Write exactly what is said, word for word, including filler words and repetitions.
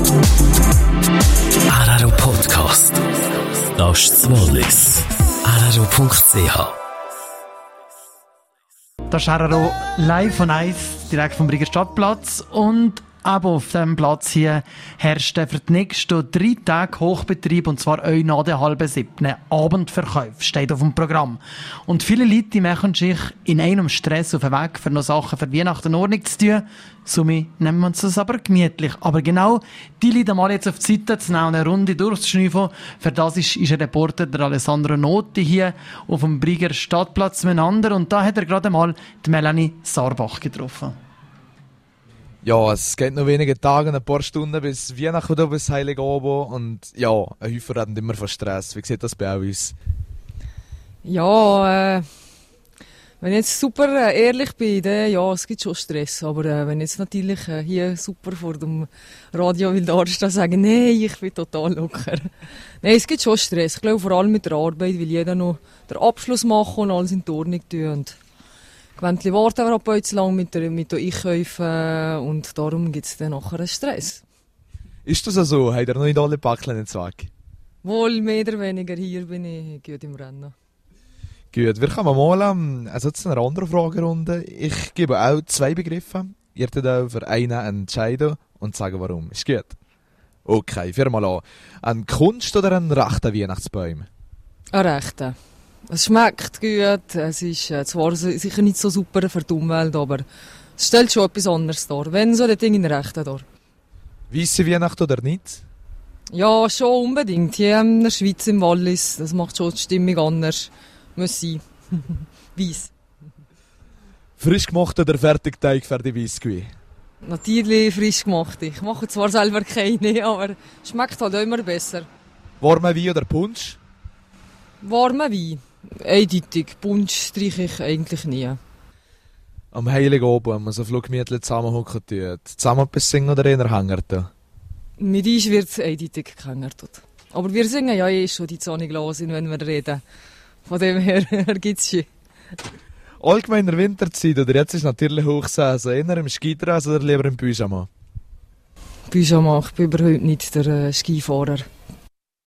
R R O Podcast. Das ist das Wallis. R R O Punkt C H. Das ist R R O live von eins, direkt vom Brieger Stadtplatz. Und aber auf diesem Platz hier herrscht für die nächsten drei Tage Hochbetrieb, und zwar auch nach der halben siebten Abendverkauf, steht auf dem Programm. Und viele Leute die machen sich in einem Stress auf den Weg, für noch Sachen für Weihnachten in Ordnung zu tun. Somit nehmen wir uns das aber gemütlich. Aber genau die Leute mal jetzt auf die Seite zu nehmen und eine Runde durchzuschnüffeln. Für das ist, ist ein Reporter, der Alessandro Noti, hier auf dem Brieger Stadtplatz miteinander. Und da hat er gerade mal die Melanie Sarbach getroffen. Ja, es geht noch wenige Tage, ein paar Stunden bis Weihnachten oder bis Heiligabend. Und ja, ein Häufer reden immer von Stress. Wie sieht das bei uns? Ja, äh, wenn ich jetzt super äh, ehrlich bin, dann, ja, es gibt schon Stress. Aber äh, wenn ich jetzt natürlich äh, hier super vor dem Radio will darstellen, sagen, nein, ich bin total locker. Nein, es gibt schon Stress. Ich glaube vor allem mit der Arbeit, weil jeder noch den Abschluss machen und alles in die Ordnung tun. Und Gewöhnchen warten wir aber zu lang mit der, mit der Einkäufen und darum gibt es dann nachher einen Stress. Ist das so? Habt ihr noch nicht alle Päckchen ins Weg? Wohl, mehr oder weniger, hier bin ich gut im Rennen. Gut, wir kommen mal ähm, also zu einer anderen Fragerunde. Ich gebe auch zwei Begriffe. Ihr dürft auch für einen entscheiden und sagen, warum. Ist gut? Okay, führen wir mal an. Ein Kunst- oder ein rechter Weihnachtsbaum? Ein rechter. Es schmeckt gut, es ist äh, zwar sicher nicht so super für die Umwelt, aber es stellt schon etwas anderes dar. Wenn so ein Ding in der Rechten dar. Weisse Weihnacht oder nicht? Ja, schon unbedingt. Hier in der Schweiz, im Wallis, das macht schon die Stimmung anders. Muss sein. Weiss. Frisch gemacht oder Fertigteig für die Biskuit? Natürlich frisch gemacht. Ich mache zwar selber keine, aber es schmeckt halt auch immer besser. Warmer Wein oder Punsch? Warmer Wein. Eindeutig. Punsch streiche ich eigentlich nie. Am Heiligabend, wenn man so viele Gemütchen zusammenhocken tut. Zusammen etwas singen oder eher hängen da? Mit uns wird es eindeutig gehängert. Aber wir singen ja eh schon die Zähne sind, wenn wir reden. Von dem her gibt es schon. Allgemeiner Winterzeit, oder jetzt ist natürlich Hochsaison. Eher im Skidress oder lieber im Pyjama? Pyjama, ich bin überhaupt nicht der äh, Skifahrer.